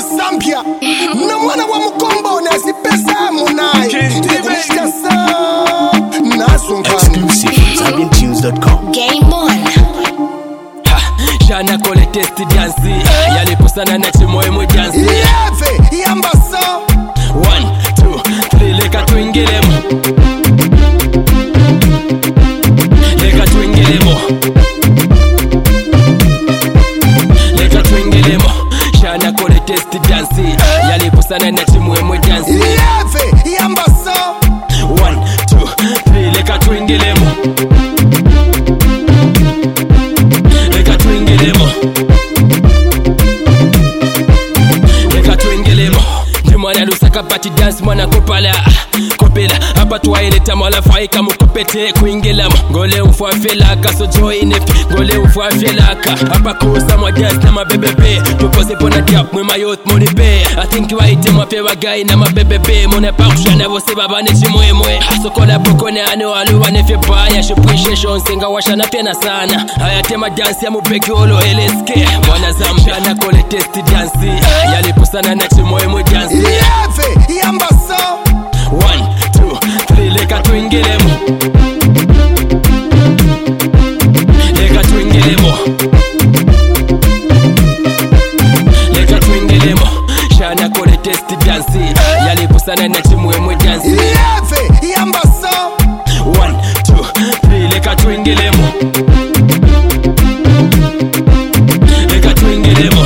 Zambia na mwana wa mkombo na zipesa munai Exclusive ZambianTunes.com. Game on. Shana kole testi dansi Yali pusana na chimoe mo dansi Yeve yambasa 1, 2, 3 leka tuingelemo Leka tuingelemo Leka tuingelemo Shana kole testi dansi Yali pusana na chimoe mo dansi Yeve yambasa 1, 2, 3 leka tuingelemo Leka tuingelemo Leka tuingelemo Mwana lusaka pati dance mwana kopala Kopela hapa tuwaileta mwala faika mukopete kuingelamo Ngole ufwa felaka so joy inefi Ngole ufwa felaka hapa kusa mwa dance na mabebebe Tupose pona diap mwe mayot moni be I think waite mwafewa gai na mabebebe Mone pakushana vose babane chimwe mwe Sokola pokone ane waluwa nefe baya Shupwishe shonsenga washana tena sana Haya tema dance ya mubeki olo LSK Mwana Zambia na kole testi dansi Yali pusana na chimwe mwe dansi Yeve yambasa 1, 2, 3 leka tuingelemo Leka tuingelemo Leka tuingelemo Shana kole testi dansi Yali pusana na chimwe mwe dansi Yeve yambasa 1, 2, 3 leka tuingelemo Leka tuingelemo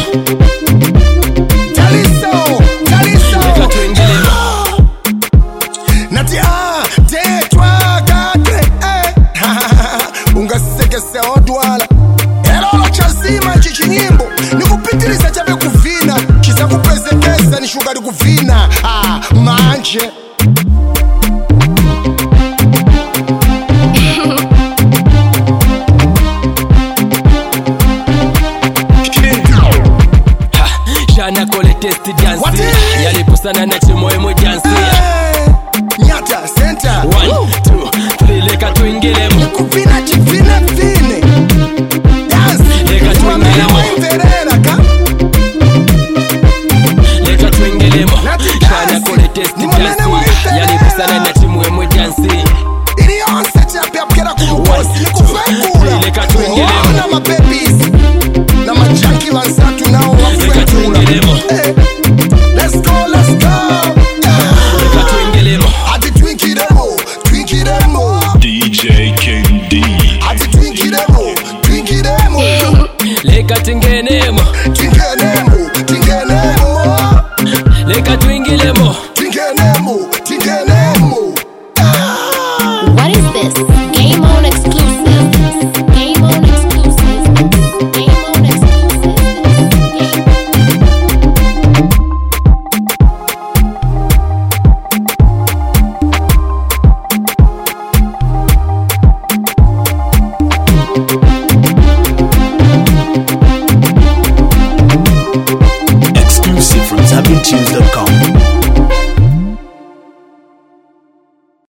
Leka tuingelemo Nati tetwa kakre ungasekese odwala Erolo chazima chichi nyimbo nikupitiliza chabe kuvina Chiza kuprezenteza nishugali kuvina manje Shana kole testi dansi Yali pusana na chimoe mwe dansi Nyata center 1, 2, 3 leka tuingelemo kuvina chivine vine Dance Leka tuingelemo Leka tuingelemo Shana kole testi dansi Yali pusana na chimoe mwe dansi Ilionse chapia pkera kumukosi nikufekula Leka tuingelemo na mababies na majunkie wansatu nao Leka tuingelemo Let's go Leka tuingelemo Ati twinkiremo DJ King D. Ati twinkiremo Leka tingenemo Leka tuingelemo What is this?